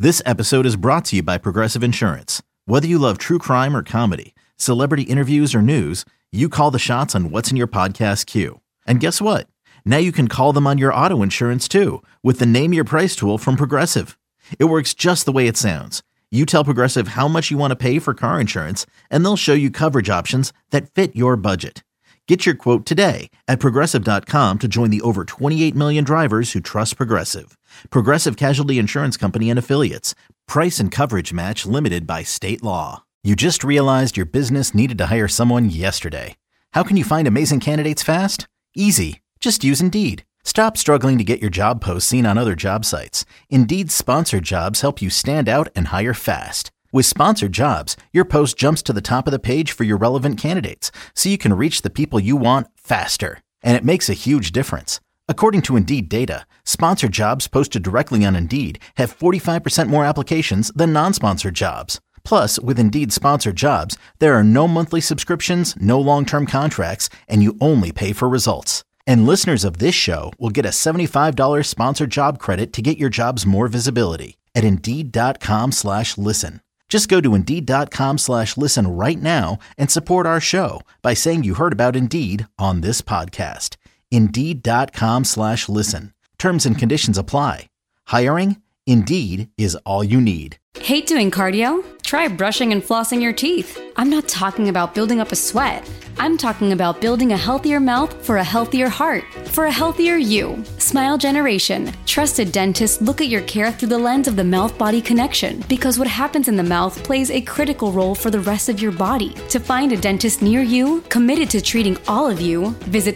This episode is brought to you by Progressive Insurance. Whether you love true crime or comedy, celebrity interviews or news, you call the shots on what's in your podcast queue. And guess what? Now you can call them on your auto insurance too with the Name Your Price tool from Progressive. It works just the way it sounds. You tell Progressive how much you want to pay for car insurance, and they'll show you coverage options that fit your budget. Get your quote today at Progressive.com to join the over 28 million drivers who trust Progressive. Progressive Casualty Insurance Company and Affiliates. Price and coverage match limited by state law. You just realized your business needed to hire someone yesterday. How can you find amazing candidates fast? Easy. Just use Indeed. Stop struggling to get your job posts seen on other job sites. Indeed's sponsored jobs help you stand out and hire fast. With sponsored jobs, your post jumps to the top of the page for your relevant candidates, so you can reach the people you want faster. And it makes a huge difference. According to Indeed data, sponsored jobs posted directly on Indeed have 45% more applications than non-sponsored jobs. Plus, with Indeed sponsored jobs, there are no monthly subscriptions, no long-term contracts, and you only pay for results. And listeners of this show will get a $75 sponsored job credit to get your jobs more visibility at Indeed.com/listen. Just go to Indeed.com/listen right now and support our show by saying you heard about Indeed on this podcast. Indeed.com/listen. Terms and conditions apply. Hiring? Indeed is all you need. Hate doing cardio? Try brushing and flossing your teeth. I'm not talking about building up a sweat. I'm talking about building a healthier mouth for a healthier heart, for a healthier you. Smile Generation. Trusted dentists look at your care through the lens of the mouth-body connection, because what happens in the mouth plays a critical role for the rest of your body. To find a dentist near you, committed to treating all of you, visit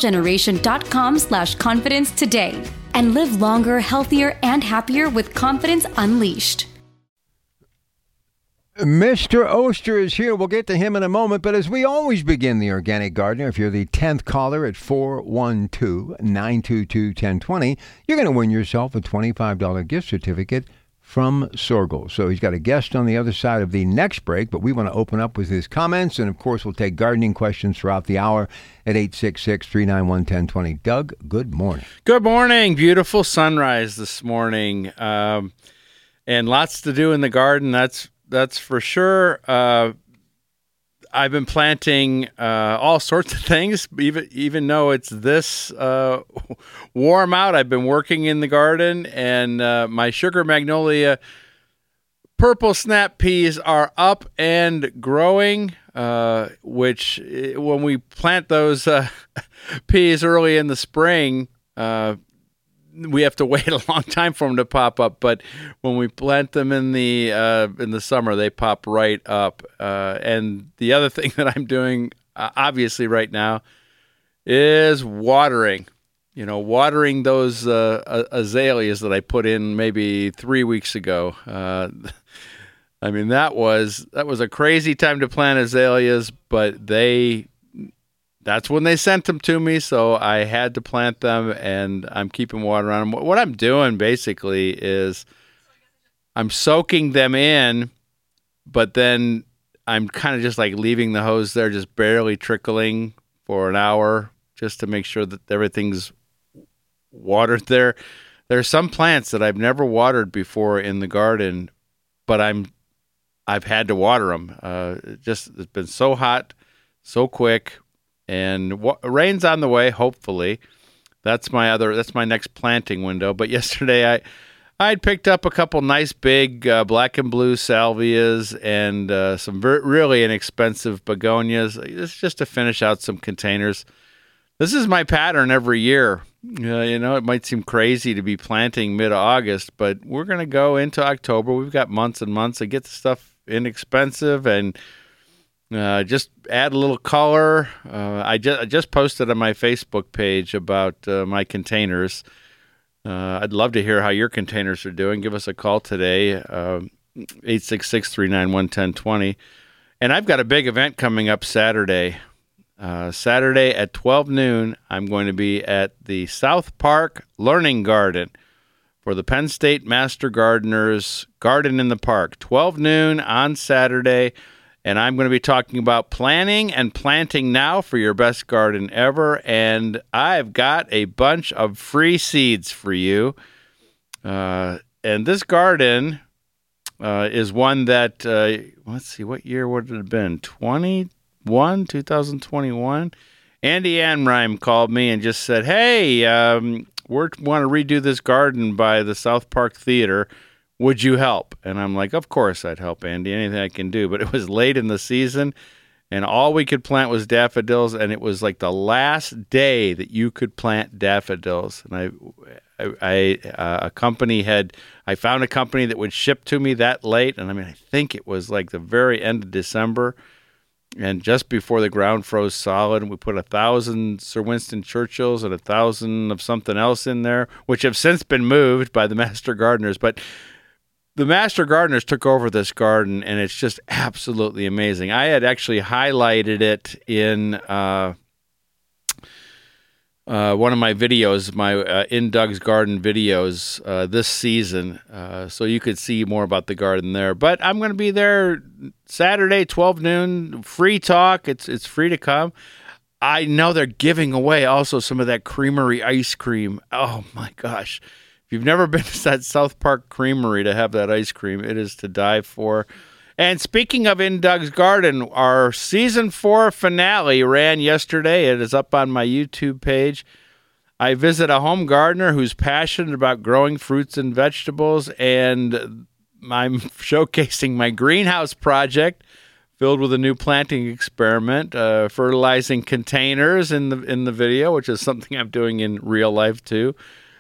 smilegeneration.com/confidence today. And live longer, healthier, and happier with confidence unleashed. Mr. Oster is here. We'll get to him in a moment. But as we always begin the Organic Gardener, if you're the 10th caller at 412-922-1020, you're going to win yourself a $25 gift certificate from Sorgel. So he's got a guest on the other side of the next break, but we want to open up with his comments. And, of course, we'll take gardening questions throughout the hour at 866-391-1020. Doug, good morning. Good morning. Beautiful sunrise this morning. And lots to do in the garden. That's for sure. I've been planting all sorts of things, even though it's this warm out. I've been working in the garden, and my sugar magnolia purple snap peas are up and growing, which when we plant those peas early in the spring, we have to wait a long time for them to pop up, but when we plant them in the summer, they pop right up. And the other thing that I'm doing, obviously right now, is watering. Watering those azaleas that I put in maybe 3 weeks ago. I mean, that was a crazy time to plant azaleas, but that's when they sent them to me, so I had to plant them, and I'm keeping water on them. What I'm doing, basically, is I'm soaking them in, but then I'm kind of just like leaving the hose there, just barely trickling for an hour, just to make sure that everything's watered there. There are some plants that I've never watered before in the garden, but I've had to water them. It's been so hot, so quick. And rain's on the way, hopefully. That's my next planting window. But yesterday I'd picked up a couple nice big black and blue salvias and some really inexpensive begonias. It's just to finish out some containers. This is my pattern every year. It might seem crazy to be planting mid-August, but we're going to go into October. We've got months and months to get the stuff inexpensive and just add a little color. I just posted on my Facebook page about my containers. I'd love to hear how your containers are doing. Give us a call today, 866-391-1020. And I've got a big event coming up Saturday. Saturday at 12 noon, I'm going to be at the South Park Learning Garden for the Penn State Master Gardeners Garden in the Park. 12 noon on Saturday. And I'm going to be talking about planning and planting now for your best garden ever. And I've got a bunch of free seeds for you. And this garden is one that, let's see, what year would it have been? 2021? Andy Anreim called me and just said, hey, we want to redo this garden by the South Park Theater. Would you help? And I'm like, of course I'd help, Andy, anything I can do. But it was late in the season, and all we could plant was daffodils, and it was like the last day that you could plant daffodils. And I found a company that would ship to me that late, and I think it was like the very end of December, and just before the ground froze solid, we put 1,000 Sir Winston Churchills and 1,000 of something else in there, which have since been moved by the master gardeners. But the master gardeners took over this garden, and it's just absolutely amazing. I had actually highlighted it in one of my videos, my In Doug's Garden videos this season, so you could see more about the garden there. But I'm going to be there Saturday, 12 noon, free talk. It's free to come. I know they're giving away also some of that creamery ice cream. Oh, my gosh. If you've never been to that South Park Creamery to have that ice cream, it is to die for. And speaking of In Doug's Garden, our Season 4 finale ran yesterday. It is up on my YouTube page. I visit a home gardener who's passionate about growing fruits and vegetables, and I'm showcasing my greenhouse project filled with a new planting experiment, fertilizing containers in the video, which is something I'm doing in real life too.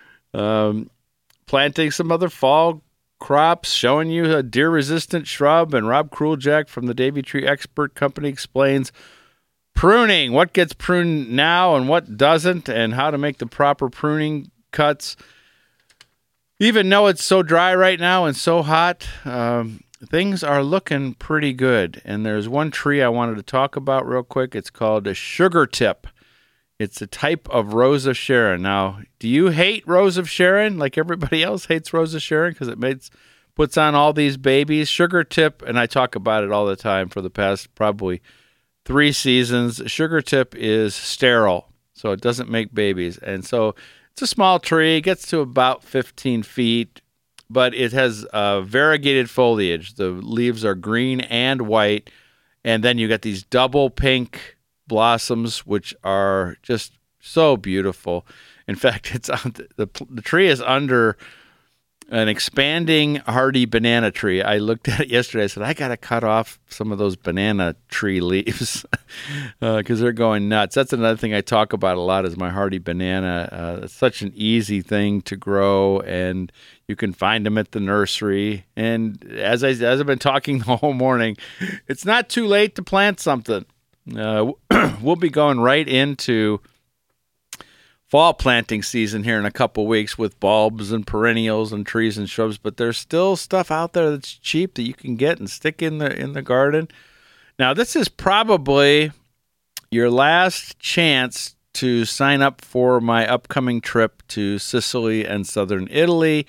Planting some other fall crops, showing you a deer-resistant shrub, and Rob Kruljack from the Davy Tree Expert Company explains pruning, what gets pruned now and what doesn't, and how to make the proper pruning cuts. Even though it's so dry right now and so hot, things are looking pretty good. And there's one tree I wanted to talk about real quick. It's called a sugar tip. It's a type of Rose of Sharon. Now, do you hate Rose of Sharon like everybody else hates Rose of Sharon because it puts on all these babies? Sugar tip, and I talk about it all the time for the past probably 3 seasons. Sugar tip is sterile, so it doesn't make babies. And so it's a small tree. It gets to about 15 feet, but it has variegated foliage. The leaves are green and white, and then you got these double pink blossoms, which are just so beautiful. In fact, it's the tree is under an expanding hardy banana tree. I looked at it yesterday. I said, I got to cut off some of those banana tree leaves because they're going nuts. That's another thing I talk about a lot is my hardy banana. It's such an easy thing to grow, and you can find them at the nursery. And as I've been talking the whole morning, it's not too late to plant something. We'll be going right into fall planting season here in a couple weeks with bulbs and perennials and trees and shrubs, but there's still stuff out there that's cheap that you can get and stick in the garden. Now, this is probably your last chance to sign up for my upcoming trip to Sicily and southern Italy.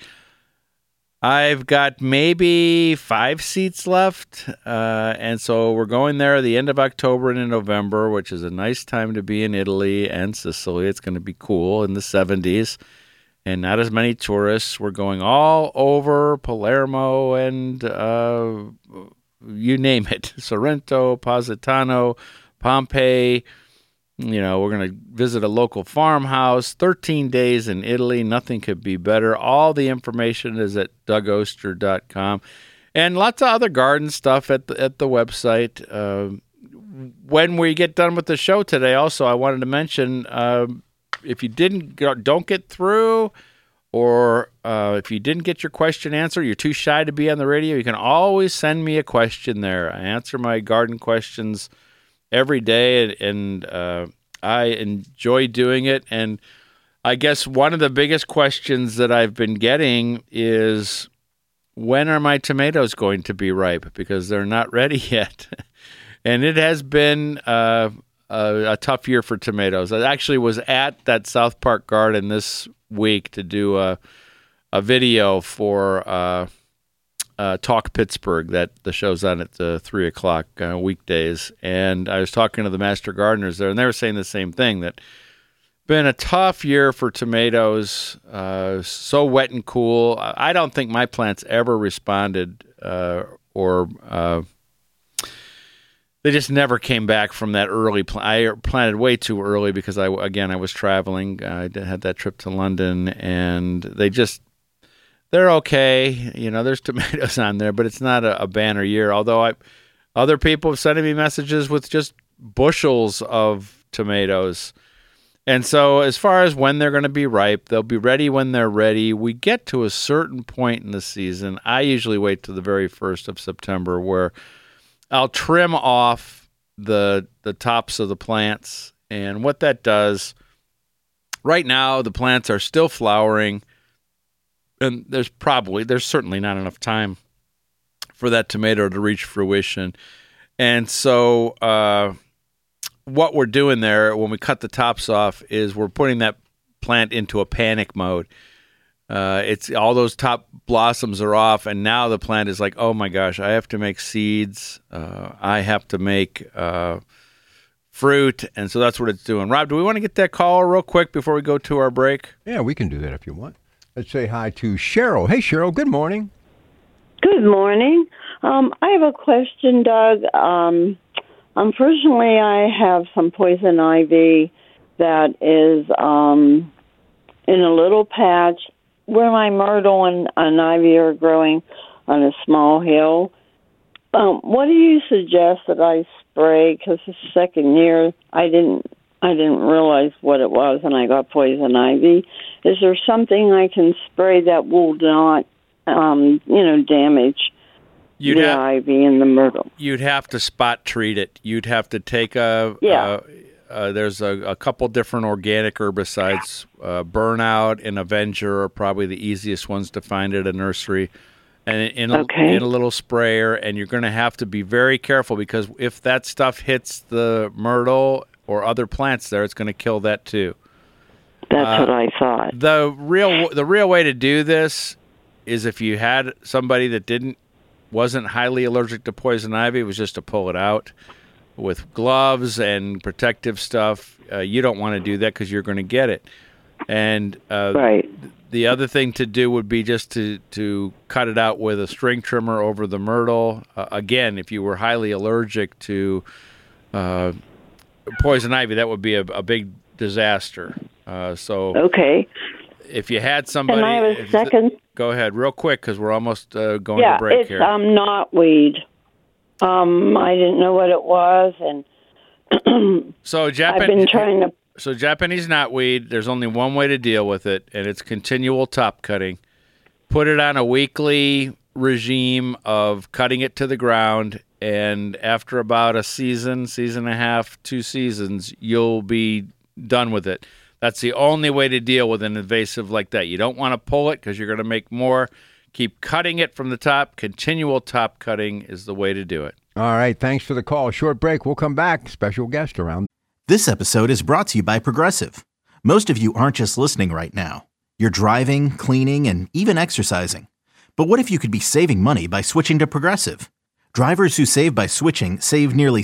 I've got maybe 5 seats left, and so we're going there the end of October and in November, which is a nice time to be in Italy and Sicily. It's going to be cool in the 70s and not as many tourists. We're going all over Palermo and you name it, Sorrento, Positano, Pompeii. You know, we're going to visit a local farmhouse, 13 days in Italy. Nothing could be better. All the information is at DougOster.com. And lots of other garden stuff at the website. When we get done with the show today, also, I wanted to mention, if you don't get through, or if you didn't get your question answered, you're too shy to be on the radio, you can always send me a question there. I answer my garden questions every day, and I enjoy doing it. And I guess one of the biggest questions that I've been getting is, when are my tomatoes going to be ripe? Because they're not ready yet. And it has been a tough year for tomatoes. I actually was at that South Park garden this week to do a video for Talk Pittsburgh, that the show's on at 3 o'clock weekdays, and I was talking to the master gardeners there, and they were saying the same thing, that been a tough year for tomatoes, so wet and cool. I don't think my plants ever responded or they just never came back from that early. I planted way too early because I was traveling. I had that trip to London, and they're okay. There's tomatoes on there, but it's not a banner year. Although other people have sent me messages with just bushels of tomatoes. And so as far as when they're going to be ripe, they'll be ready when they're ready. We get to a certain point in the season. I usually wait to the very 1st of September where I'll trim off the tops of the plants. And what that does, right now the plants are still flowering, and there's certainly not enough time for that tomato to reach fruition. And so what we're doing there when we cut the tops off is we're putting that plant into a panic mode. It's all those top blossoms are off, and now the plant is like, oh my gosh, I have to make seeds. I have to make fruit, and so that's what it's doing. Rob, do we want to get that call real quick before we go to our break? Yeah, we can do that if you want. Let's say hi to Cheryl. Hey, Cheryl, good morning. Good morning. I have a question, Doug. Unfortunately, I have some poison ivy that is in a little patch where my myrtle and ivy are growing on a small hill. What do you suggest that I spray? Because the second year I didn't realize what it was, and I got poison ivy. Is there something I can spray that will not, damage the ivy and the myrtle? You'd have to spot treat it. You'd have to take there's a couple different organic herbicides. Burnout and Avenger are probably the easiest ones to find at a nursery. And in a little sprayer, and you're going to have to be very careful because if that stuff hits the myrtle or other plants there, it's going to kill that too. That's what I thought. The real way to do this is if you had somebody that wasn't highly allergic to poison ivy, was just to pull it out with gloves and protective stuff. You don't want to do that because you're going to get it. And right. The other thing to do would be just to cut it out with a string trimmer over the myrtle. Again, if you were highly allergic to poison ivy, that would be a big disaster. Okay. If you had somebody... Can I have a second? Go ahead, real quick, because we're almost going to break here. Yeah, it's knotweed. I didn't know what it was, and So Japanese knotweed, there's only one way to deal with it, and it's continual top cutting. Put it on a weekly regime of cutting it to the ground, and after about a season and a half, 2 seasons, you'll be done with it. That's the only way to deal with an invasive like that. You don't want to pull it because you're going to make more. Keep cutting it from the top. Continual top cutting is the way to do it. All right, thanks for the call. Short break. We'll come back. Special guest around. This episode is brought to you by Progressive. Most of you aren't just listening right now. You're driving, cleaning, and even exercising. But what if you could be saving money by switching to Progressive? Drivers who save by switching save nearly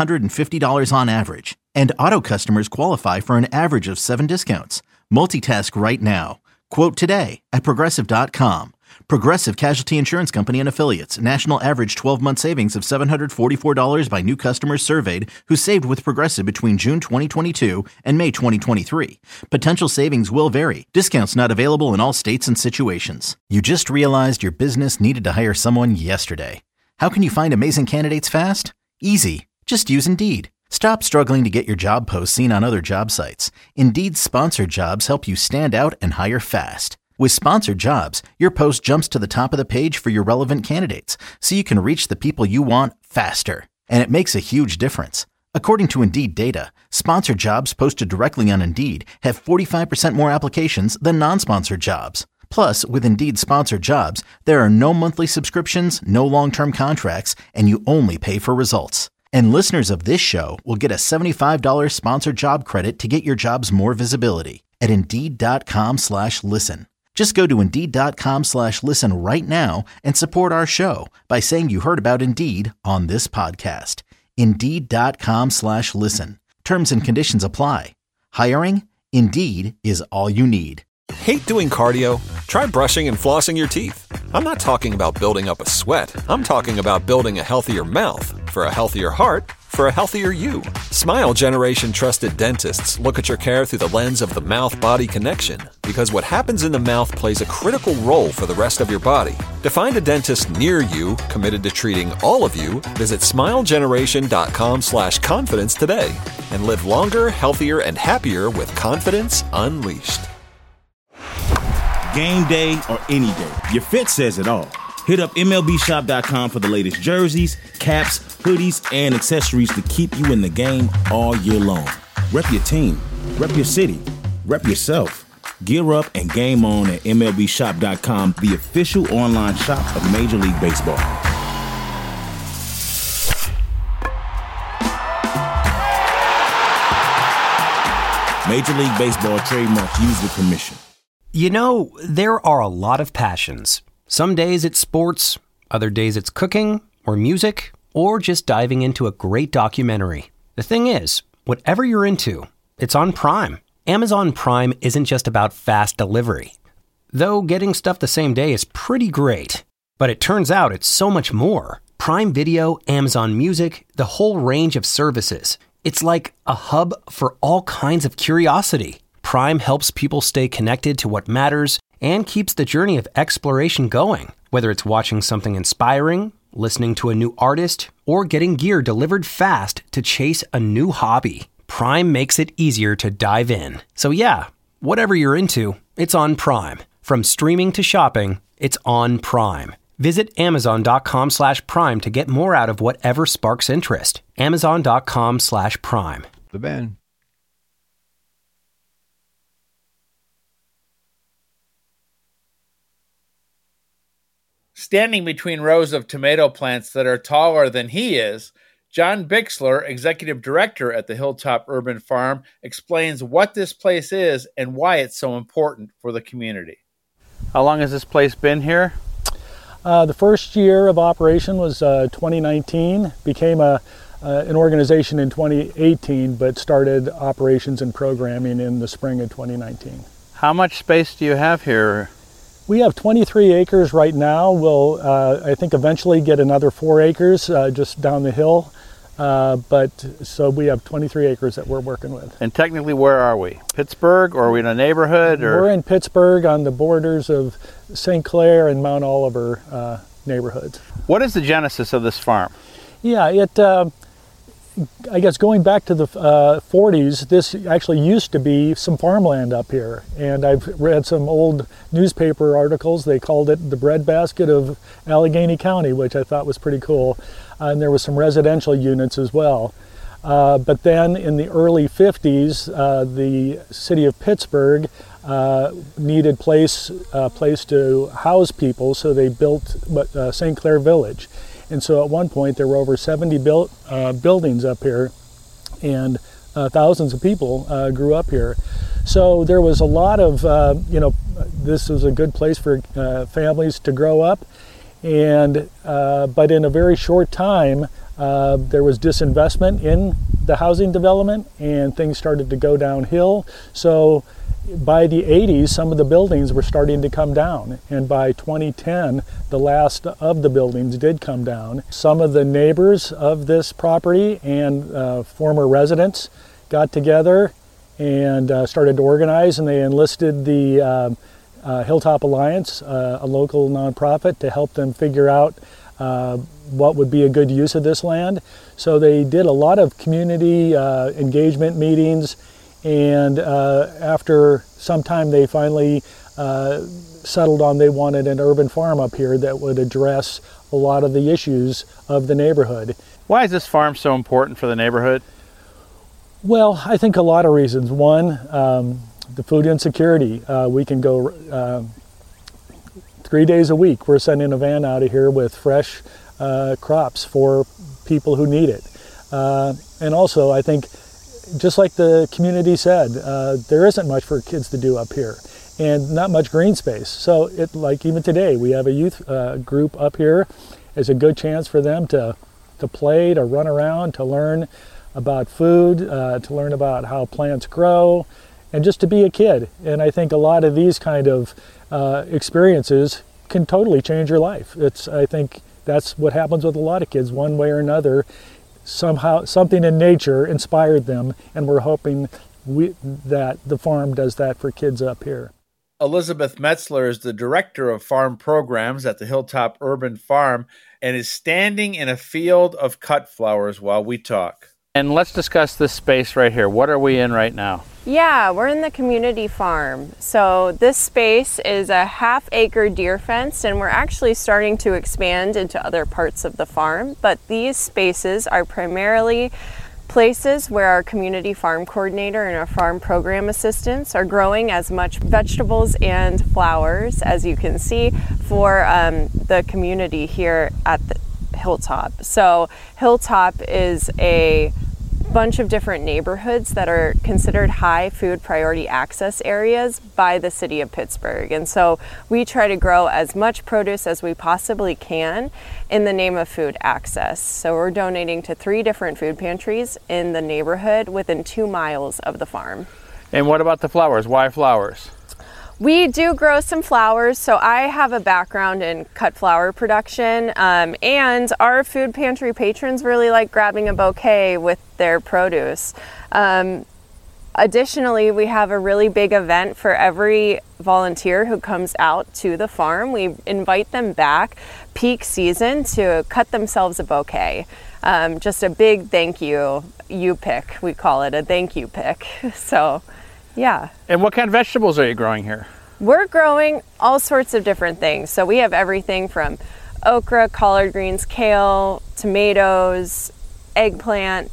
$750 on average. And auto customers qualify for an average of 7 discounts. Multitask right now. Quote today at Progressive.com. Progressive Casualty Insurance Company and Affiliates. National average 12-month savings of $744 by new customers surveyed who saved with Progressive between June 2022 and May 2023. Potential savings will vary. Discounts not available in all states and situations. You just realized your business needed to hire someone yesterday. How can you find amazing candidates fast? Easy. Just use Indeed. Stop struggling to get your job posts seen on other job sites. Indeed's sponsored jobs help you stand out and hire fast. With sponsored jobs, your post jumps to the top of the page for your relevant candidates, so you can reach the people you want faster. And it makes a huge difference. According to Indeed data, sponsored jobs posted directly on Indeed have 45% more applications than non-sponsored jobs. Plus, with Indeed sponsored jobs, there are no monthly subscriptions, no long-term contracts, and you only pay for results. And listeners of this show will get a $75 sponsored job credit to get your jobs more visibility at Indeed.com/listen. Just go to Indeed.com/listen right now and support our show by saying you heard about Indeed on this podcast. Indeed.com/listen. Terms and conditions apply. Hiring? Indeed is all you need. Hate doing cardio? Try brushing and flossing your teeth. I'm not talking about building up a sweat. I'm talking about building a healthier mouth for a healthier heart for a healthier you. Smile Generation trusted dentists look at your care through the lens of the mouth-body connection, because what happens in the mouth plays a critical role for the rest of your body. To find a dentist near you committed to treating all of you, visit smilegeneration.com/confidence today and live longer, healthier, and happier with confidence unleashed. Game day or any day, your fit says it all. Hit up MLBshop.com for the latest jerseys, caps, hoodies, and accessories to keep you in the game all year long. Rep your team, rep your city, rep yourself. Gear up and game on at MLBshop.com, the official online shop of Major League Baseball. Major League Baseball trademark used with permission. You know, there are a lot of passions. Some days it's sports, other days it's cooking, or music, or just diving into a great documentary. The thing is, whatever you're into, it's on Prime. Amazon Prime isn't just about fast delivery. Though getting stuff the same day is pretty great. But it turns out it's so much more. Prime Video, Amazon Music, the whole range of services. It's like a hub for all kinds of curiosity. Prime helps people stay connected to what matters and keeps the journey of exploration going. Whether it's watching something inspiring, listening to a new artist, or getting gear delivered fast to chase a new hobby, Prime makes it easier to dive in. So yeah, whatever you're into, it's on Prime. From streaming to shopping, it's on Prime. Visit Amazon.com/Prime to get more out of whatever sparks interest. Amazon.com/Prime. The band. Standing between rows of tomato plants that are taller than he is, John Bixler, Executive Director at the Hilltop Urban Farm, explains what this place is and why it's so important for the community. How long has this place been here? The first year of operation was 2019, became an organization in 2018, but started operations and programming in the spring of 2019. How much space do you have here? We have 23 acres right now. We'll, I think, eventually get another 4 acres just down the hill. So we have 23 acres that we're working with. And technically, where are we? Pittsburgh, or are we in a neighborhood? Or? We're in Pittsburgh on the borders of St. Clair and Mount Oliver neighborhoods. What is the genesis of this farm? Yeah, I guess going back to the 40s, this actually used to be some farmland up here. And I've read some old newspaper articles. They called it the breadbasket of Allegheny County, which I thought was pretty cool. And there was some residential units as well. But then in the early 50s, the city of Pittsburgh needed place to house people, so they built St. Clair Village. And so at one point there were over 70 buildings up here, and thousands of people grew up here. So there was a lot of, this was a good place for families to grow up. And but in a very short time, there was disinvestment in the housing development, and things started to go downhill. So by the 80s, some of the buildings were starting to come down, and by 2010, the last of the buildings did come down. Some of the neighbors of this property and former residents got together and started to organize, and they enlisted the Hilltop Alliance, a local nonprofit, to help them figure out what would be a good use of this land. So they did a lot of community engagement meetings, and after some time they finally settled on they wanted an urban farm up here that would address a lot of the issues of the neighborhood. Why is this farm so important for the neighborhood? Well, I think a lot of reasons. One, the food insecurity. We can go 3 days a week. We're sending a van out of here with fresh crops for people who need it. And also, I think, just like the community said, there isn't much for kids to do up here, and not much green space. So like even today, we have a youth group up here. It's a good chance for them to play, to run around, to learn about food, to learn about how plants grow, and just to be a kid. And I think a lot of these kind of experiences can totally change your life. I think that's what happens with a lot of kids, one way or another. Somehow something in nature inspired them, and we're hoping that the farm does that for kids up here. Elizabeth Metzler is the director of farm programs at the Hilltop Urban Farm and is standing in a field of cut flowers while we talk. And let's discuss this space right here. What are we in right now? Yeah, we're in the community farm. So this space is a half-acre deer fence, and we're actually starting to expand into other parts of the farm. But these spaces are primarily places where our community farm coordinator and our farm program assistants are growing as much vegetables and flowers as you can see for the community here at the Hilltop. So Hilltop is a bunch of different neighborhoods that are considered high food priority access areas by the city of Pittsburgh. And so we try to grow as much produce as we possibly can in the name of food access. So we're donating to 3 different food pantries in the neighborhood within 2 miles of the farm. And what about the flowers? Why flowers? We do grow some flowers, so I have a background in cut flower production, and our food pantry patrons really like grabbing a bouquet with their produce. Additionally, we have a really big event for every volunteer who comes out to the farm. We invite them back peak season to cut themselves a bouquet. Just a big thank you pick, we call it a thank you pick. So, yeah. And what kind of vegetables are you growing here? We're growing all sorts of different things. So we have everything from okra, collard greens, kale, tomatoes, eggplant,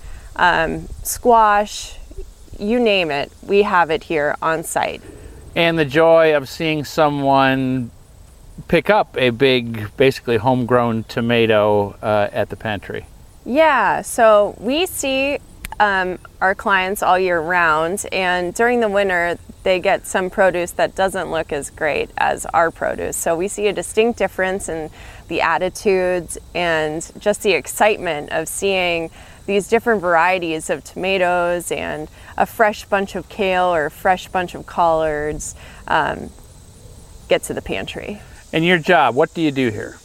squash, you name it. We have it here on site. And the joy of seeing someone pick up a big, basically homegrown tomato at the pantry. Yeah, so we see our clients all year round, and during the winter they get some produce that doesn't look as great as our produce. So we see a distinct difference in the attitudes and just the excitement of seeing these different varieties of tomatoes and a fresh bunch of kale or a fresh bunch of collards get to the pantry. And your job, what do you do here?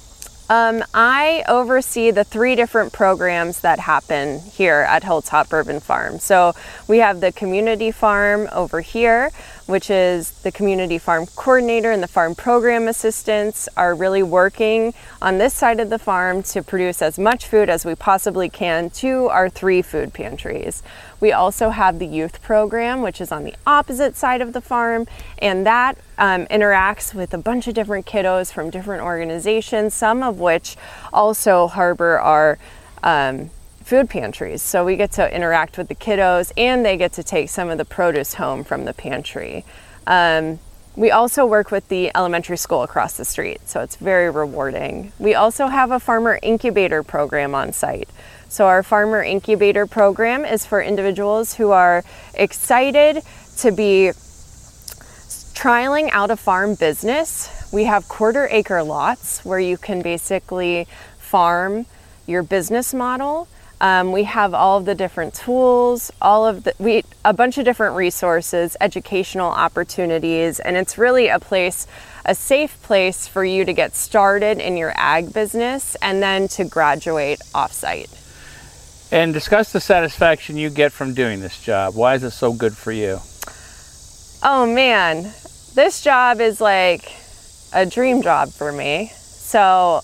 I oversee the 3 different programs that happen here at Hilltop Urban Farm. So we have the community farm over here, which is the community farm coordinator and the farm program assistants are really working on this side of the farm to produce as much food as we possibly can to our 3 food pantries. We also have the youth program, which is on the opposite side of the farm, and that interacts with a bunch of different kiddos from different organizations, some of which also harbor our food pantries. So we get to interact with the kiddos, and they get to take some of the produce home from the pantry. We also work with the elementary school across the street, so it's very rewarding. We also have a farmer incubator program on site. So our farmer incubator program is for individuals who are excited to be trialing out a farm business. We have 1/4 acre lots where you can basically farm your business model. We have all of the different tools, a bunch of different resources, educational opportunities, and it's really a safe place for you to get started in your ag business and then to graduate off-site. And discuss the satisfaction you get from doing this job. Why is it so good for you? Oh man, this job is like a dream job for me. So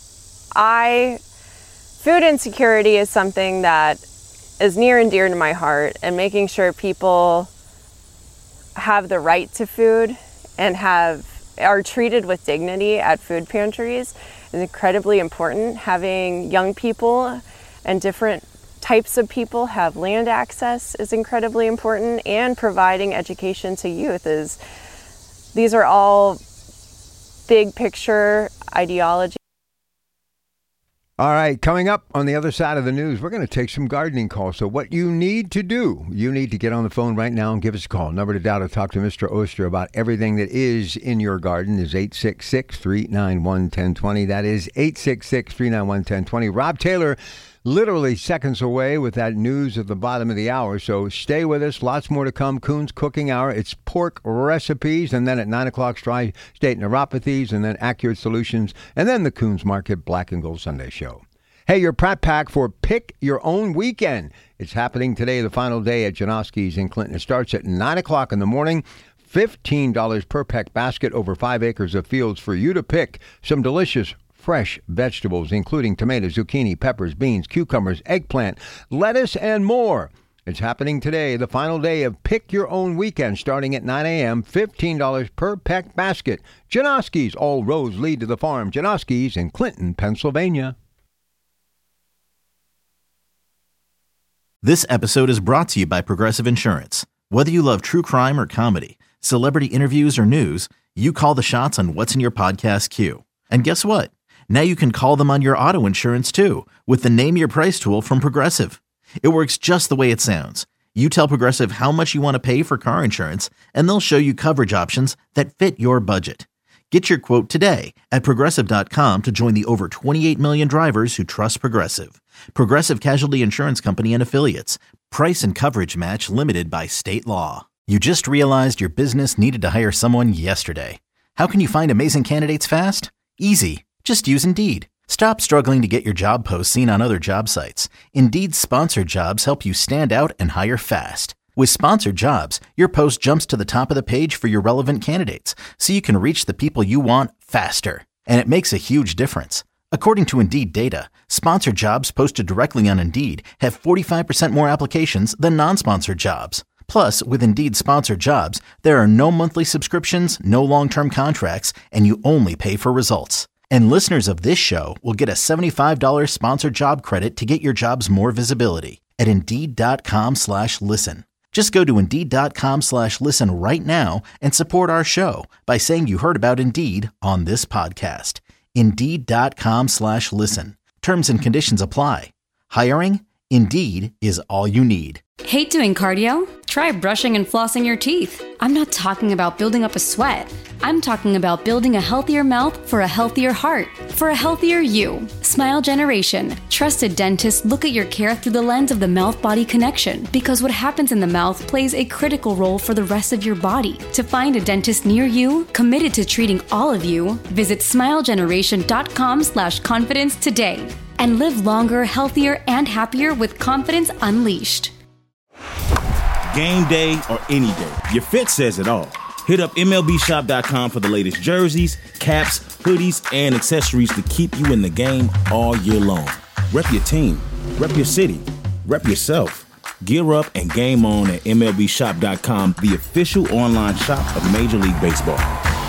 food insecurity is something that is near and dear to my heart, and making sure people have the right to food and are treated with dignity at food pantries is incredibly important. Having young people and different types of people have land access is incredibly important, and providing education to youth these are all big picture ideology. All right, coming up on the other side of the news, we're going to take some gardening calls. So what you need to do, you need to get on the phone right now and give us a call. Number to dial to talk to Mr. Oster about everything that is in your garden is 866-391-1020. That is 866-391-1020. Rob Taylor literally seconds away with that news at the bottom of the hour. So stay with us. Lots more to come. Coon's Cooking Hour. It's pork recipes. And then at 9 o'clock, Tri-State Neuropathies. And then Accurate Solutions. And then the Coon's Market Black and Gold Sunday Show. Hey, your prep pack for Pick Your Own Weekend. It's happening today, the final day at Janoski's in Clinton. It starts at 9 o'clock in the morning. $15 per peck basket, over 5 acres of fields for you to pick some delicious fresh vegetables, including tomatoes, zucchini, peppers, beans, cucumbers, eggplant, lettuce, and more. It's happening today, the final day of Pick Your Own Weekend, starting at 9 a.m., $15 per peck basket. Janoski's, all roads lead to the farm. Janoski's in Clinton, Pennsylvania. This episode is brought to you by Progressive Insurance. Whether you love true crime or comedy, celebrity interviews or news, you call the shots on what's in your podcast queue. And guess what? Now you can call them on your auto insurance too with the Name Your Price tool from Progressive. It works just the way it sounds. You tell Progressive how much you want to pay for car insurance, and they'll show you coverage options that fit your budget. Get your quote today at Progressive.com to join the over 28 million drivers who trust Progressive. Progressive Casualty Insurance Company and Affiliates. Price and coverage match limited by state law. You just realized your business needed to hire someone yesterday. How can you find amazing candidates fast? Easy. Just use Indeed. Stop struggling to get your job posts seen on other job sites. Indeed's sponsored jobs help you stand out and hire fast. With sponsored jobs, your post jumps to the top of the page for your relevant candidates, so you can reach the people you want faster. And it makes a huge difference. According to Indeed data, sponsored jobs posted directly on Indeed have 45% more applications than non-sponsored jobs. Plus, with Indeed sponsored jobs, there are no monthly subscriptions, no long-term contracts, and you only pay for results. And listeners of this show will get a $75 sponsored job credit to get your jobs more visibility at Indeed.com/listen. Just go to Indeed.com/listen right now and support our show by saying you heard about Indeed on this podcast. Indeed.com/listen. Terms and conditions apply. Hiring? Indeed is all you need. Hate doing cardio? Try brushing and flossing your teeth. I'm not talking about building up a sweat. I'm talking about building a healthier mouth for a healthier heart, for a healthier you. Smile Generation. Trusted dentists look at your care through the lens of the mouth-body connection, because what happens in the mouth plays a critical role for the rest of your body. To find a dentist near you, committed to treating all of you, visit smilegeneration.com/confidence today. And live longer, healthier, and happier with confidence unleashed. Game day or any day, your fit says it all. Hit up MLBshop.com for the latest jerseys, caps, hoodies, and accessories to keep you in the game all year long. Rep your team, rep your city, rep yourself. Gear up and game on at MLBshop.com, the official online shop of Major League Baseball.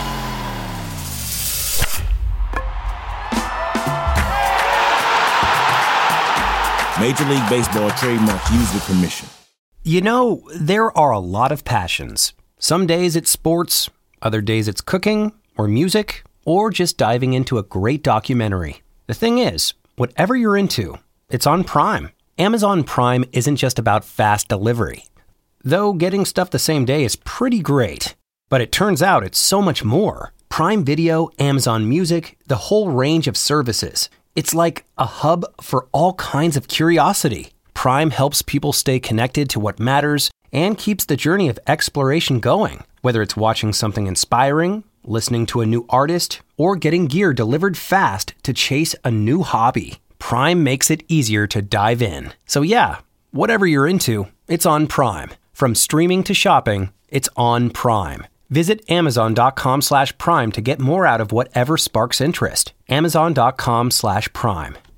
Major League Baseball trademark used with permission. You know, there are a lot of passions. Some days it's sports, other days it's cooking or music, or just diving into a great documentary. The thing is, whatever you're into, it's on Prime. Amazon Prime isn't just about fast delivery. Though getting stuff the same day is pretty great. But it turns out it's so much more. Prime Video, Amazon Music, the whole range of services. It's like a hub for all kinds of curiosity. Prime helps people stay connected to what matters and keeps the journey of exploration going. Whether it's watching something inspiring, listening to a new artist, or getting gear delivered fast to chase a new hobby, Prime makes it easier to dive in. So yeah, whatever you're into, it's on Prime. From streaming to shopping, it's on Prime. Visit Amazon.com/Prime to get more out of whatever sparks interest. Amazon.com/Prime.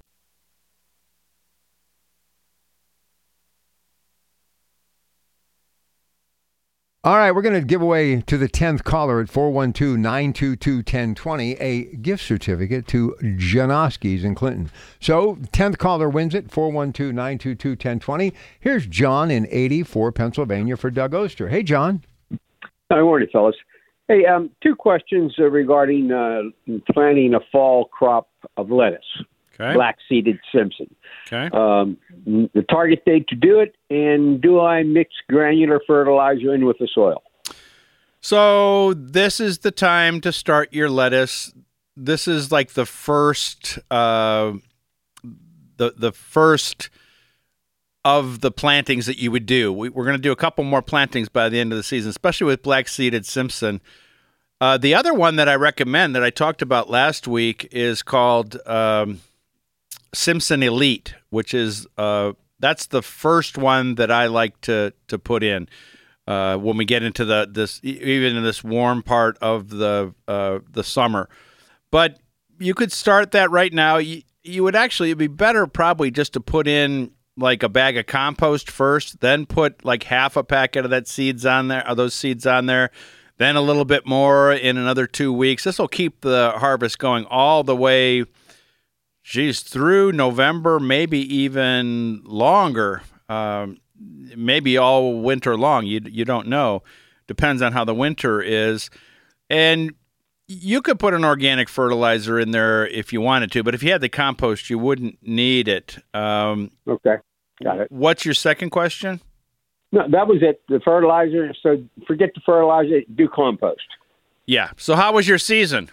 All right, we're going to give away to the 10th caller at 412-922-1020 a gift certificate to Janoski's in Clinton. So, 10th caller wins it, 412-922-1020. Here's John in 84, Pennsylvania for Doug Oster. Hey, John. Good morning, fellas. Hey, two questions regarding planting a fall crop of lettuce. Okay. Black-seeded Simpson. Okay. The target date to do it, and do I mix granular fertilizer in with the soil? So this is the time to start your lettuce. This is like the first the first of the plantings that you would do. We're going to do a couple more plantings by the end of the season, especially with black-seeded Simpson. The other one that I recommend that I talked about last week is called Simpson Elite, which is that's the first one that I like to put in when we get into even in this warm part of the summer. But you could start that right now. You would actually, it'd be better probably just to put in like a bag of compost first, then put like half a packet of those seeds on there, then a little bit more in another 2 weeks. This will keep the harvest going all the way, through November, maybe even longer, maybe all winter long. You don't know. Depends on how the winter is. And you could put an organic fertilizer in there if you wanted to, but if you had the compost, you wouldn't need it. Okay. Got it. What's your second question? No, that was it. The fertilizer. So forget the fertilizer. Do compost. Yeah. So how was your season?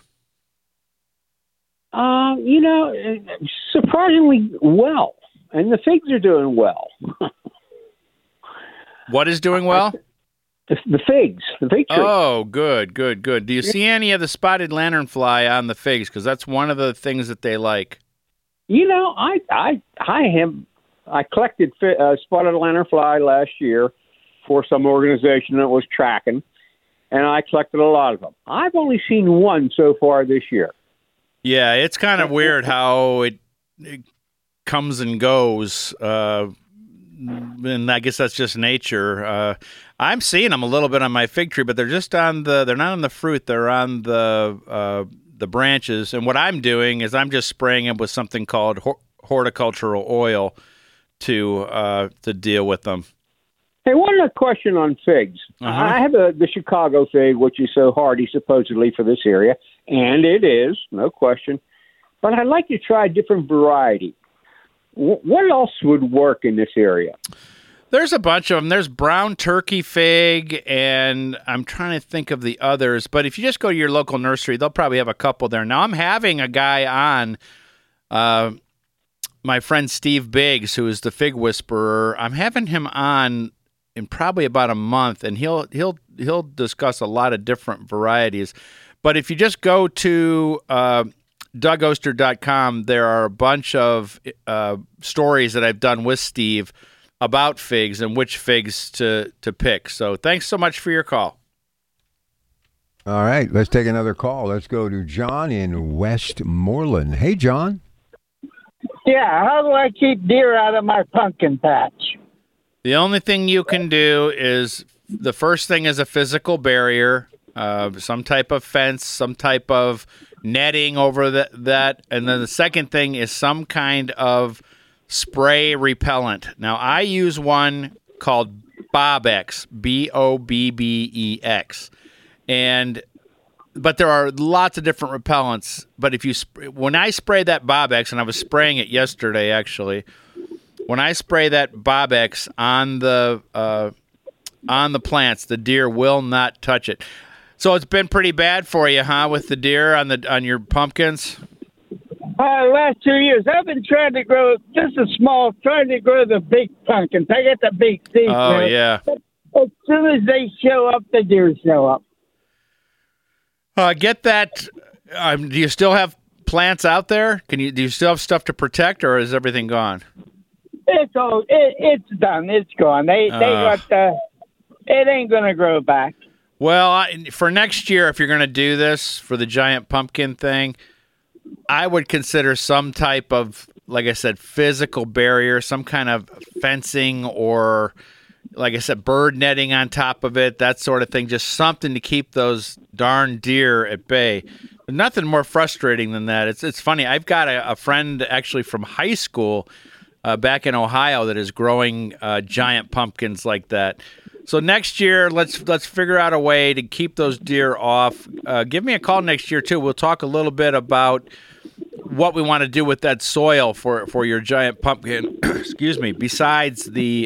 Surprisingly well. And the figs are doing well. What is doing well? The figs. The fig tree. Oh, good. Do you see any of the spotted lanternfly on the figs? Because that's one of the things that they like. I collected spotted lanternfly last year for some organization that was tracking, and I collected a lot of them. I've only seen one so far this year. Yeah, it's kind of weird how it comes and goes, and I guess that's just nature. I'm seeing them a little bit on my fig tree, but they're just they're not on the fruit. They're on the branches. And what I'm doing is I'm just spraying them with something called horticultural oil to deal with them. Hey, one other question on figs. Uh-huh. I have the Chicago fig, which is so hardy supposedly for this area, and it is, no question. But I'd like to try a different variety. What else would work in this area? There's a bunch of them. There's brown turkey fig, and I'm trying to think of the others. But if you just go to your local nursery, they'll probably have a couple there. Now, I'm having a guy on, my friend Steve Biggs, who is the Fig Whisperer. I'm having him on in probably about a month, and he'll discuss a lot of different varieties. But if you just go to DougOster.com, there are a bunch of stories that I've done with Steve about figs and which figs to pick. So thanks so much for your call. All right, let's take another call. Let's go to John in Westmoreland. Hey, John. Yeah, how do I keep deer out of my pumpkin patch? The only thing you can do is, the first thing is a physical barrier, some type of fence, some type of netting over that. And then the second thing is some kind of spray repellent. Now, I use one called Bobbex, Bobbex. But there are lots of different repellents. But when I spray that Bobbex, and I was spraying it yesterday actually, when I spray that Bobbex on the plants, the deer will not touch it. So it's been pretty bad for you, huh, with the deer on your pumpkins? Last 2 years, I've been trying to grow just a small, trying to grow the big pumpkins. I get the big seeds. Oh, yeah. But as soon as they show up, the deer show up. Get that. Do you still have plants out there? Do you still have stuff to protect, or is everything gone? It's done. It's gone. It ain't gonna grow back. Well, for next year, if you're going to do this for the giant pumpkin thing, I would consider some type of, like I said, physical barrier, some kind of fencing or, like I said, bird netting on top of it, that sort of thing. Just something to keep those darn deer at bay. Nothing more frustrating than that. It's funny. I've got a friend actually from high school back in Ohio that is growing giant pumpkins like that. So next year, let's figure out a way to keep those deer off. Give me a call next year, too. We'll talk a little bit about what we want to do with that soil for your giant pumpkin. Excuse me. Besides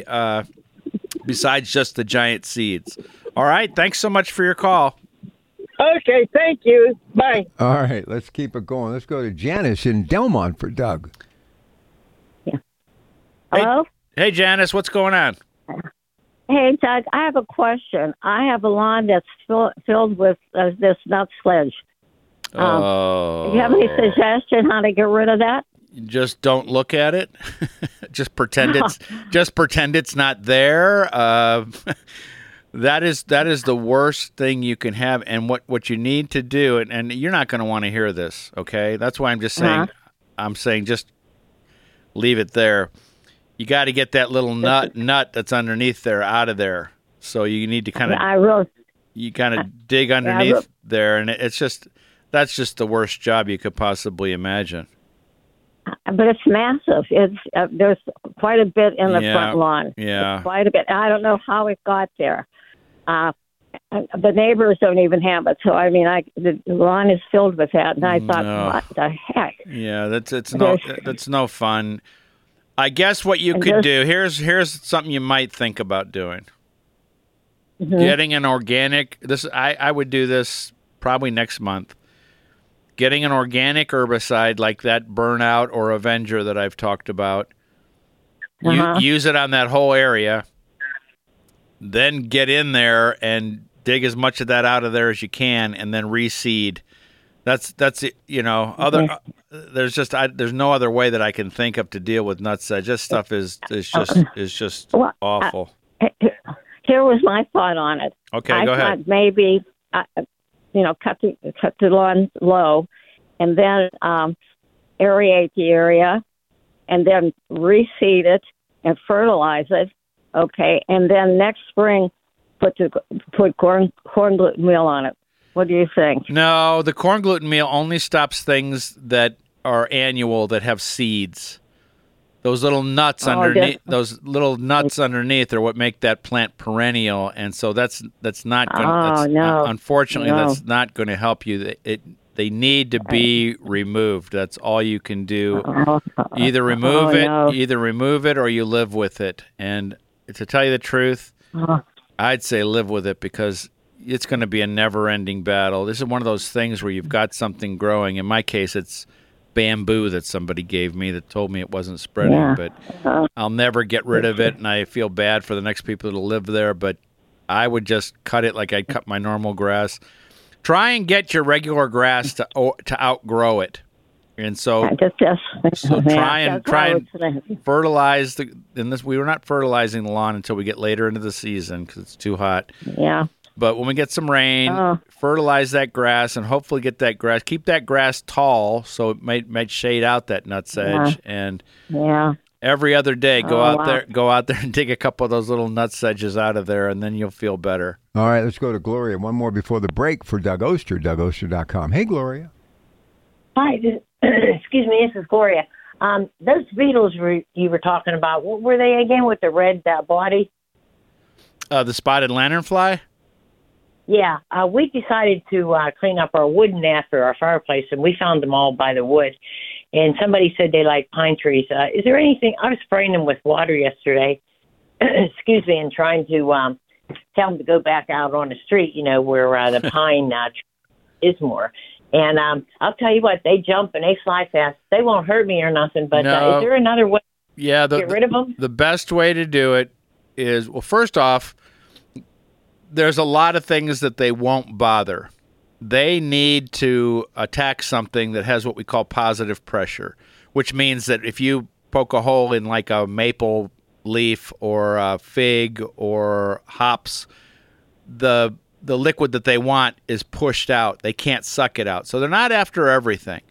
just the giant seeds. All right. Thanks so much for your call. Okay. Thank you. Bye. All right. Let's keep it going. Let's go to Janice in Delmont for Doug. Yeah. Hello? Hey, Janice, what's going on? Hey, Doug, I have a question. I have a lawn that's filled with this nut sledge. Do you have any suggestion how to get rid of that? Just don't look at it. Just pretend it's not there. That is the worst thing you can have. And what you need to do, and you're not going to want to hear this, okay? That's why I'm just saying. I'm saying just leave it there. You got to get that little nut that's underneath there out of there. So you need to kind of dig underneath there, and that's just the worst job you could possibly imagine. But it's massive. It's there's quite a bit in the front lawn. Yeah, it's quite a bit. I don't know how it got there. The neighbors don't even have it. So I mean, the lawn is filled with that, and I thought, what the heck? Yeah, that's no fun. I guess what you could do, here's something you might think about doing. Mm-hmm. Getting an organic, I would do this probably next month. Getting an organic herbicide like that Burnout or Avenger that I've talked about. Use it on that whole area. Then get in there and dig as much of that out of there as you can, and then reseed. That's there's no other way that I can think of to deal with nutsedge. This stuff is just awful. Here was my thought on it. Okay, go ahead. I thought maybe cut the lawn low, and then aerate the area, and then reseed it and fertilize it. Okay, and then next spring put corn gluten meal on it. What do you think? No, the corn gluten meal only stops things that are annual that have seeds. Those little nuts underneath are what make that plant perennial, and so that's not going. Unfortunately, that's not going to help you. They need to be removed. That's all you can do. Either remove it, or you live with it. And to tell you the truth, I'd say live with it, because it's going to be a never-ending battle. This is one of those things where you've got something growing. In my case, it's bamboo that somebody gave me that told me it wasn't spreading, but I'll never get rid of it, and I feel bad for the next people that live there, but I would just cut it like I'd cut my normal grass. Try and get your regular grass to outgrow it. And so try and fertilize we were not fertilizing the lawn until we get later into the season because it's too hot. Yeah. But when we get some rain, fertilize that grass and hopefully get that grass. Keep that grass tall so it might shade out that nutsedge. And every other day, go out there and dig a couple of those little nutsedges out of there, and then you'll feel better. All right, let's go to Gloria. One more before the break for Doug Oster, DougOster.com. Hey, Gloria. Hi, excuse me, this is Gloria. Those beetles you were talking about, what were they again with the red body? The spotted lanternfly? Yeah, we decided to clean up our wooden after our fireplace, and we found them all by the wood. And somebody said they like pine trees. Is there anything? I was spraying them with water yesterday, excuse me, and trying to tell them to go back out on the street, where the pine is more. And I'll tell you what, they jump and they fly fast. They won't hurt me or nothing, but is there another way to get rid of them? The best way to do it is, well, first off, there's a lot of things that they won't bother. They need to attack something that has what we call positive pressure, which means that if you poke a hole in like a maple leaf or a fig or hops, the liquid that they want is pushed out. They can't suck it out. So they're not after everything.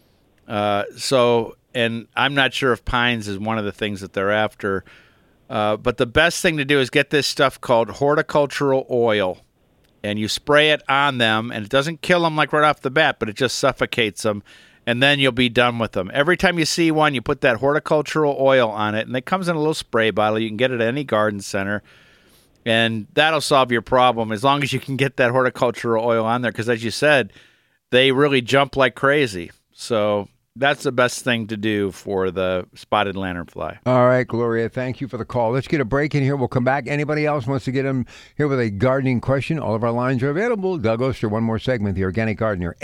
And I'm not sure if pines is one of the things that they're after. But the best thing to do is get this stuff called horticultural oil, and you spray it on them, and it doesn't kill them like right off the bat, but it just suffocates them, and then you'll be done with them. Every time you see one, you put that horticultural oil on it, and it comes in a little spray bottle. You can get it at any garden center, and that'll solve your problem as long as you can get that horticultural oil on there, because as you said, they really jump like crazy. So that's the best thing to do for the spotted lanternfly. All right, Gloria, thank you for the call. Let's get a break in here. We'll come back. Anybody else wants to get in here with a gardening question? All of our lines are available. Doug Oster, one more segment, The Organic Gardener,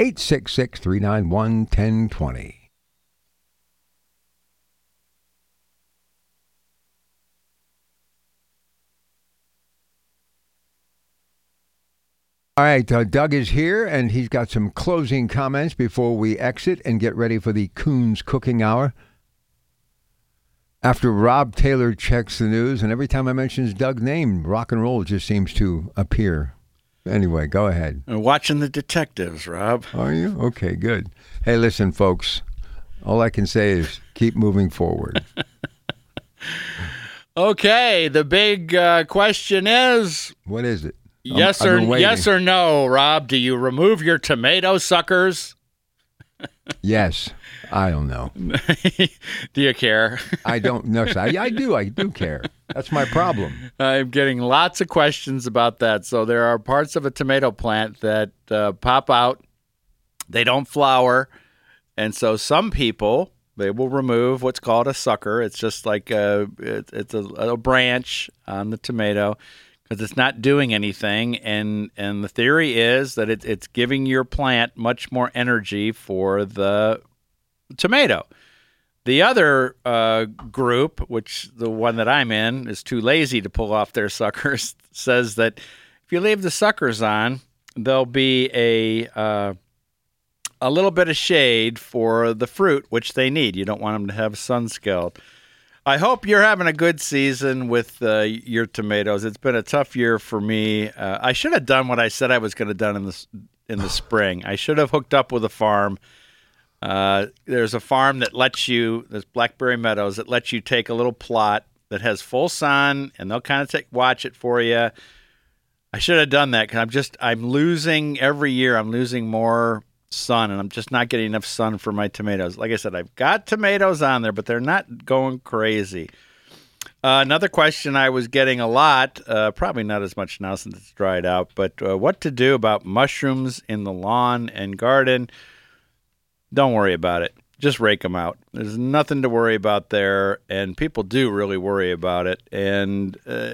866-391-1020. All right, Doug is here, and he's got some closing comments before we exit and get ready for the Coons Cooking Hour. After Rob Taylor checks the news, and every time I mention Doug's name, rock and roll just seems to appear. Anyway, go ahead. I'm watching the detectives, Rob. Are you? Okay, good. Hey, listen, folks, all I can say is keep moving forward. Okay, the big question is... What is it? Yes or no, Rob? Do you remove your tomato suckers? Yes. I don't know. Do you care? I don't know. I do care. That's my problem. I'm getting lots of questions about that. So there are parts of a tomato plant that pop out. They don't flower. And so some people, they will remove what's called a sucker. It's just like it's a branch on the tomato, because it's not doing anything, and the theory is that it's giving your plant much more energy for the tomato. The other group, which the one that I'm in, is too lazy to pull off their suckers, says that if you leave the suckers on, there'll be a little bit of shade for the fruit, which they need. You don't want them to have sun scald. I hope you're having a good season with your tomatoes. It's been a tough year for me. I should have done what I said I was going to do in the spring. I should have hooked up with a farm. There's a farm that lets you, there's Blackberry Meadows, that lets you take a little plot that has full sun, and they'll kind of watch it for you. I should have done that, because I'm losing every year. I'm losing more sun, and I'm just not getting enough sun for my tomatoes. Like I said, I've got tomatoes on there, but they're not going crazy. Another question I was getting a lot, probably not as much now since it's dried out, but what to do about mushrooms in the lawn and garden. Don't worry about it. Just rake them out. There's nothing to worry about there, and people do really worry about it. And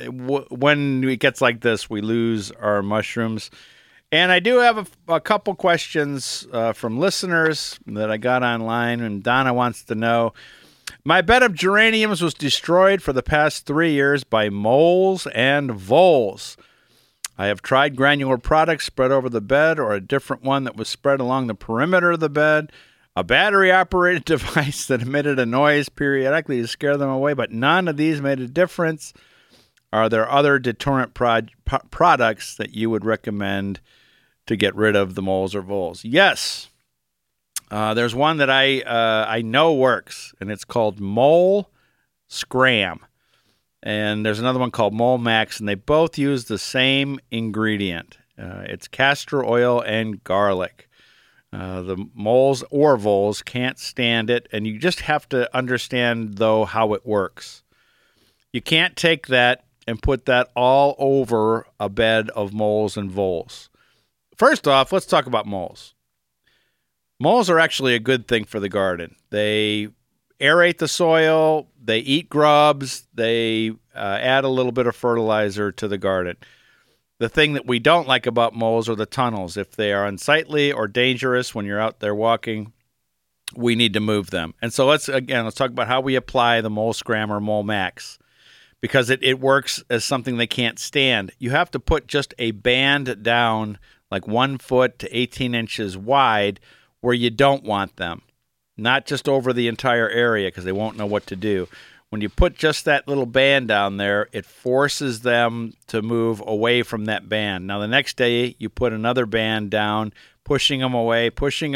when it gets like this, we lose our mushrooms. And I do have a couple questions from listeners that I got online, and Donna wants to know, my bed of geraniums was destroyed for the past 3 years by moles and voles. I have tried granular products spread over the bed, or a different one that was spread along the perimeter of the bed, a battery-operated device that emitted a noise periodically to scare them away, but none of these made a difference. Are there other deterrent products that you would recommend to get rid of the moles or voles? Yes. There's one that I know works, and it's called Mole Scram. And there's another one called Mole Max, and they both use the same ingredient. It's castor oil and garlic. The moles or voles can't stand it, and you just have to understand, though, how it works. You can't take that and put that all over a bed of moles and voles. First off, let's talk about moles. Moles are actually a good thing for the garden. They aerate the soil, they eat grubs, they add a little bit of fertilizer to the garden. The thing that we don't like about moles are the tunnels. If they are unsightly or dangerous when you're out there walking, we need to move them. And so let's talk about how we apply the Mole Scram or Mole Max, because it works as something they can't stand. You have to put just a band down, like 1 foot to 18 inches wide, where you don't want them. Not just over the entire area, because they won't know what to do. When you put just that little band down there, it forces them to move away from that band. Now, the next day, you put another band down, pushing them away,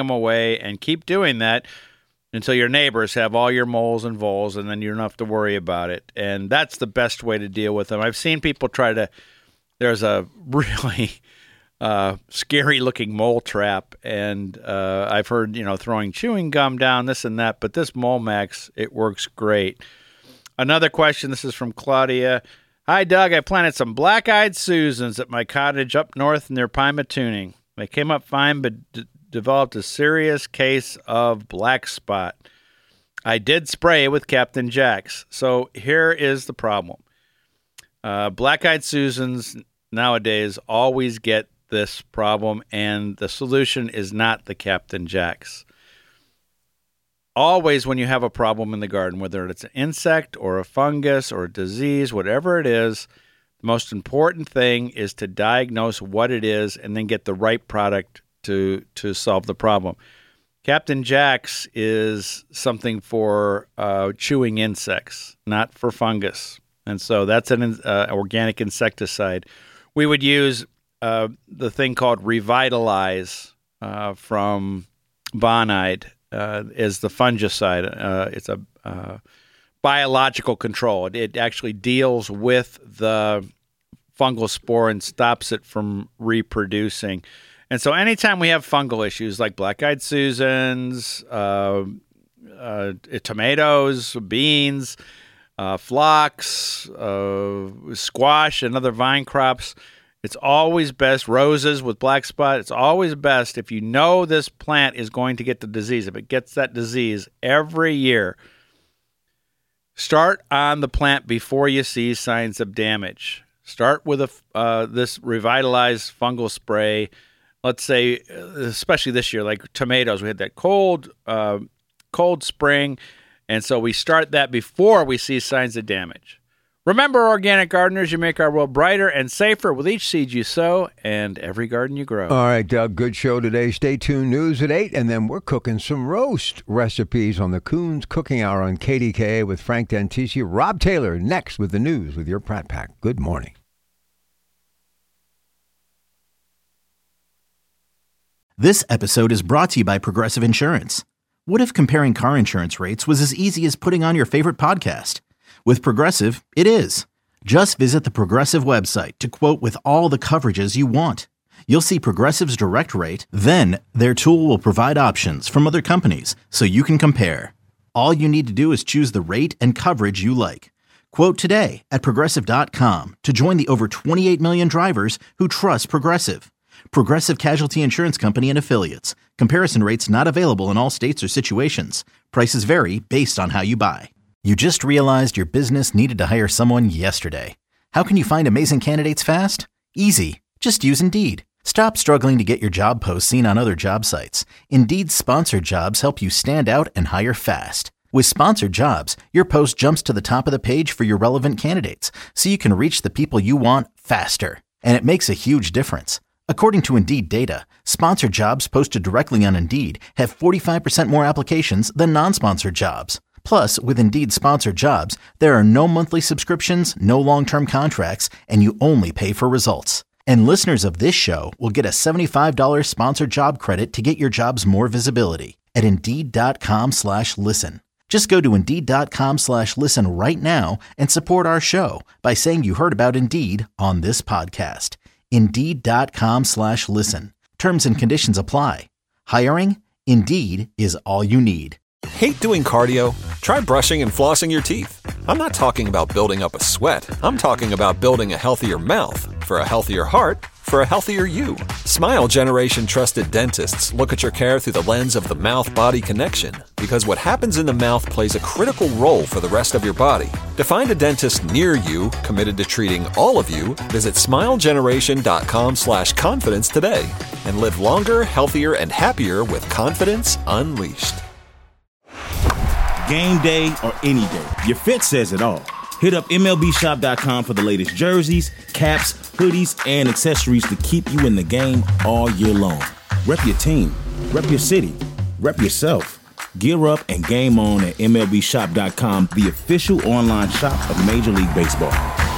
and keep doing that until your neighbors have all your moles and voles, and then you don't have to worry about it. And that's the best way to deal with them. I've seen people try to – there's a really scary-looking mole trap, and I've heard, throwing chewing gum down, this and that, but this Mole Max, it works great. Another question, this is from Claudia. Hi, Doug. I planted some black-eyed Susans at my cottage up north near Pymatuning. They came up fine, but developed a serious case of black spot. I did spray with Captain Jack's. So here is the problem. Black-eyed Susans nowadays always get this problem, and the solution is not the Captain Jack's. Always when you have a problem in the garden, whether it's an insect or a fungus or a disease, whatever it is, The most important thing is to diagnose what it is and then get the right product to solve the problem. Captain Jack's is something for chewing insects, not for fungus. And so that's an organic insecticide. We would use the thing called Revitalize from Bonide as the fungicide. It's a biological control. It actually deals with the fungal spore and stops it from reproducing. And so anytime we have fungal issues like black-eyed Susans, tomatoes, beans, phlox, squash, and other vine crops, it's always best, roses with black spot, it's always best if you know this plant is going to get the disease. If it gets that disease every year, start on the plant before you see signs of damage. Start with this revitalized fungal spray. Let's say, especially this year, like tomatoes, we had that cold spring, and so we start that before we see signs of damage. Remember, organic gardeners, you make our world brighter and safer with each seed you sow and every garden you grow. All right, Doug, good show today. Stay tuned, news at 8, and then we're cooking some roast recipes on the Coons Cooking Hour on KDKA with Frank Dentisi. Rob Taylor next with the news with your Pratt Pack. Good morning. This episode is brought to you by Progressive Insurance. What if comparing car insurance rates was as easy as putting on your favorite podcast? With Progressive, it is. Just visit the Progressive website to quote with all the coverages you want. You'll see Progressive's direct rate, then their tool will provide options from other companies so you can compare. All you need to do is choose the rate and coverage you like. Quote today at Progressive.com to join the over 28 million drivers who trust Progressive. Progressive Casualty Insurance Company and Affiliates. Comparison rates not available in all states or situations. Prices vary based on how you buy. You just realized your business needed to hire someone yesterday. How can you find amazing candidates fast? Easy. Just use Indeed. Stop struggling to get your job posts seen on other job sites. Indeed's sponsored jobs help you stand out and hire fast. With sponsored jobs, your post jumps to the top of the page for your relevant candidates, so you can reach the people you want faster. And it makes a huge difference. According to Indeed data, sponsored jobs posted directly on Indeed have 45% more applications than non-sponsored jobs. Plus, with Indeed sponsored jobs, there are no monthly subscriptions, no long-term contracts, and you only pay for results. And listeners of this show will get a $75 sponsored job credit to get your jobs more visibility at Indeed.com/listen. Just go to Indeed.com/listen right now and support our show by saying you heard about Indeed on this podcast. Indeed.com/listen. Terms and conditions apply. Hiring? Indeed is all you need. Hate doing cardio? Try brushing and flossing your teeth. I'm not talking about building up a sweat. I'm talking about building a healthier mouth for a healthier heart for a healthier you. Smile Generation trusted dentists look at your care through the lens of the mouth-body connection, because what happens in the mouth plays a critical role for the rest of your body. To find a dentist near you committed to treating all of you, visit smilegeneration.com/confidence today and live longer, healthier, and happier with confidence unleashed. Game day or any day, your fit says it all. Hit up MLBshop.com for the latest jerseys, caps, hoodies, and accessories to keep you in the game all year long. Rep your team, rep your city, rep yourself. Gear up and game on at MLBshop.com, the official online shop of Major League Baseball.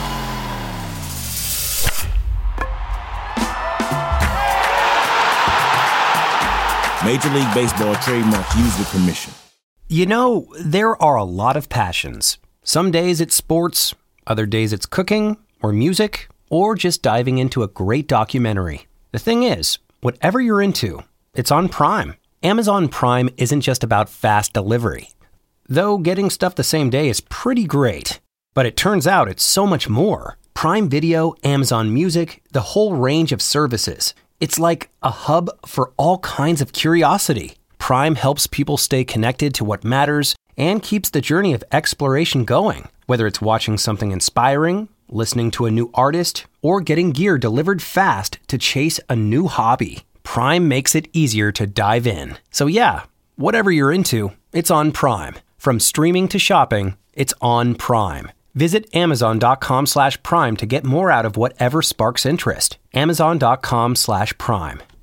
Major League Baseball trademark used with permission. You know, there are a lot of passions. Some days it's sports, other days it's cooking or music, or just diving into a great documentary. The thing is, whatever you're into, it's on Prime. Amazon Prime isn't just about fast delivery. Though getting stuff the same day is pretty great. But it turns out it's so much more. Prime Video, Amazon Music, the whole range of services. It's like a hub for all kinds of curiosity. Prime helps people stay connected to what matters and keeps the journey of exploration going. Whether it's watching something inspiring, listening to a new artist, or getting gear delivered fast to chase a new hobby, Prime makes it easier to dive in. So yeah, whatever you're into, it's on Prime. From streaming to shopping, it's on Prime. Visit Amazon.com/Prime to get more out of whatever sparks interest. Amazon.com/Prime.